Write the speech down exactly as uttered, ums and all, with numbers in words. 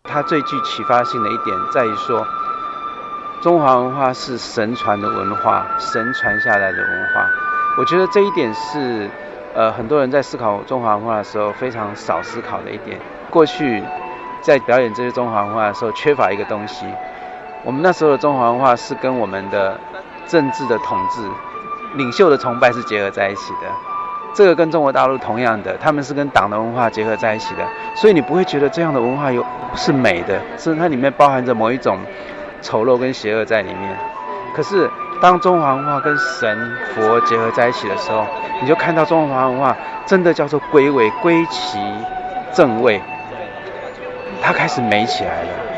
它最具启发性的一点在于说，中华文化是神传的文化，神传下来的文化。我觉得这一点是呃很多人在思考中华文化的时候非常少思考的一点。过去在表演这些中华文化的时候，缺乏一个东西。我们那时候的中华文化是跟我们的政治的统治、领袖的崇拜是结合在一起的。这个跟中国大陆同样的，他们是跟党的文化结合在一起的，所以你不会觉得这样的文化有是美的，是它里面包含着某一种丑陋跟邪恶在里面。可是当中华文化跟神佛结合在一起的时候，你就看到中华文化真的叫做归位、归其正位，它开始美起来了。